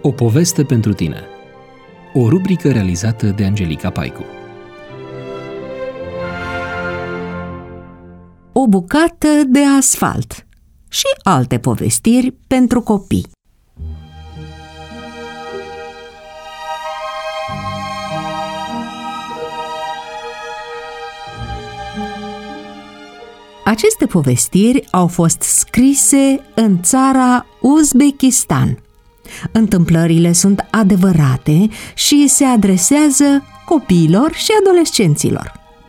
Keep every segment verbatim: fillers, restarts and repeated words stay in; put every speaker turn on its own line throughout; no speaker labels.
O poveste pentru tine. O rubrică realizată de Angelica Paicu.
O bucată de asfalt și alte povestiri pentru copii. Aceste povestiri au fost scrise în țara Uzbekistan. Întâmplările sunt adevărate și se adresează copiilor și adolescenților.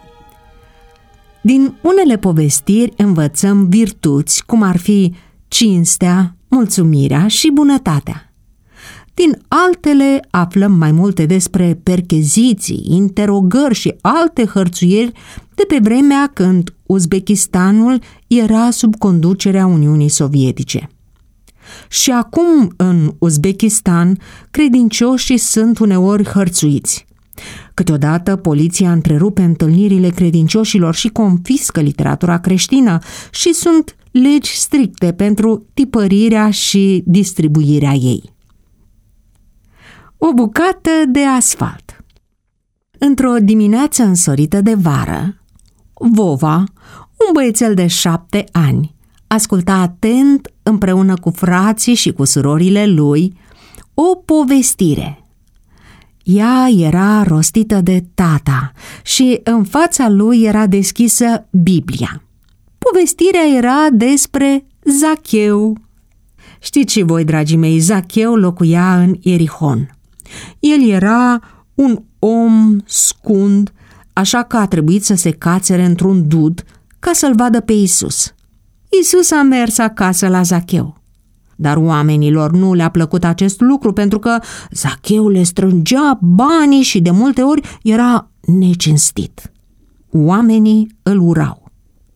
Din unele povestiri învățăm virtuți, cum ar fi cinstea, mulțumirea și bunătatea. Din altele aflăm mai multe despre percheziții, interogări și alte hărțuieri de pe vremea când Uzbekistanul era sub conducerea Uniunii Sovietice. Și acum în Uzbekistan, credincioșii sunt uneori hărțuiți. Câteodată poliția întrerupe întâlnirile credincioșilor și confiscă literatura creștină și sunt legi stricte pentru tipărirea și distribuirea ei. O bucată de asfalt. Într-o dimineață însorită de vară, Vova, un băiețel de șapte ani, asculta atent împreună cu frații și cu surorile lui o povestire. Ea era rostită de tata și în fața lui era deschisă Biblia. Povestirea era despre Zacheu. Știți și voi, dragii mei, Zacheu locuia în Ierihon. El era un om scund, așa că a trebuit să se cațere într-un dud ca să-l vadă pe Isus. Isus a mers acasă la Zacheu. Dar oamenilor nu le-a plăcut acest lucru pentru că Zacheu le strângea banii și de multe ori era necinstit. Oamenii îl urau.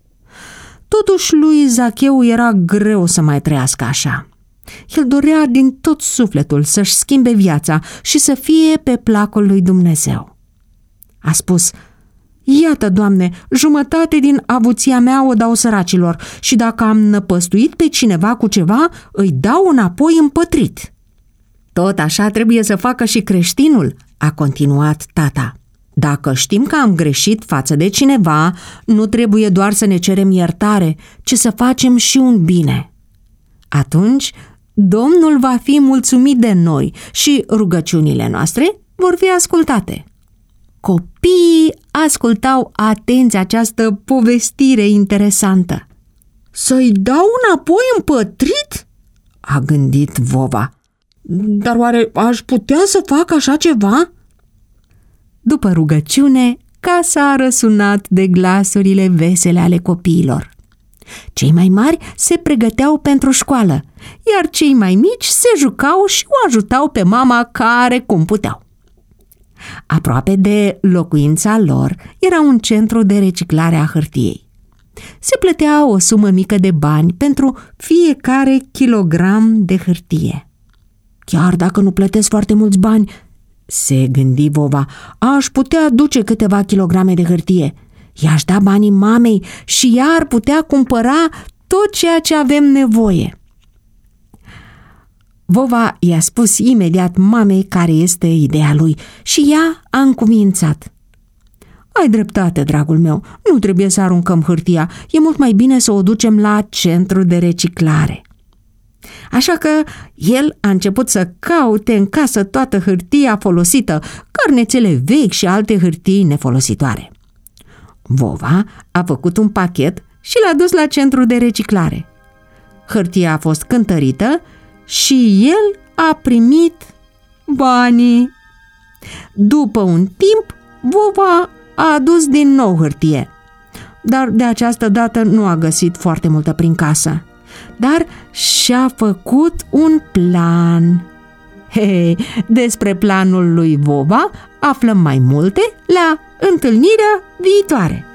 Totuși lui Zacheu era greu să mai trăiască așa. El dorea din tot sufletul să-și schimbe viața și să fie pe placul lui Dumnezeu. A spus: „Iată, Doamne, jumătate din avuția mea o dau săracilor și dacă am năpăstuit pe cineva cu ceva, îi dau înapoi împătrit.” Tot așa trebuie să facă și creștinul, a continuat tata. Dacă știm că am greșit față de cineva, nu trebuie doar să ne cerem iertare, ci să facem și un bine. Atunci Domnul va fi mulțumit de noi și rugăciunile noastre vor fi ascultate. Copiii ascultau atenți această povestire interesantă. „Să-i dau înapoi împătrit?” a gândit Vova. „Dar oare aș putea să fac așa ceva?” După rugăciune, casa a răsunat de glasurile vesele ale copiilor. Cei mai mari se pregăteau pentru școală, iar cei mai mici se jucau și o ajutau pe mama care cum puteau. Aproape de locuința lor era un centru de reciclare a hârtiei. Se plătea o sumă mică de bani pentru fiecare kilogram de hârtie. „Chiar dacă nu plătesc foarte mulți bani,” se gândi Vova, „aș putea aduce câteva kilograme de hârtie. I-aș da banii mamei și ea ar putea cumpăra tot ceea ce avem nevoie.” Vova i-a spus imediat mamei care este ideea lui și ea a încuvințat: „Ai dreptate, dragul meu, nu trebuie să aruncăm hârtia, e mult mai bine să o ducem la centru de reciclare.” Așa că el a început să caute în casă toată hârtia folosită, carnețele vechi și alte hârtii nefolositoare. Vova a făcut un pachet și l-a dus la centru de reciclare. Hârtia a fost cântărită și el a primit banii. După un timp, Vova a adus din nou hârtie, dar de această dată nu a găsit foarte multă prin casă, dar și-a făcut un plan. Hei, despre planul lui Vova aflăm mai multe la întâlnirea viitoare.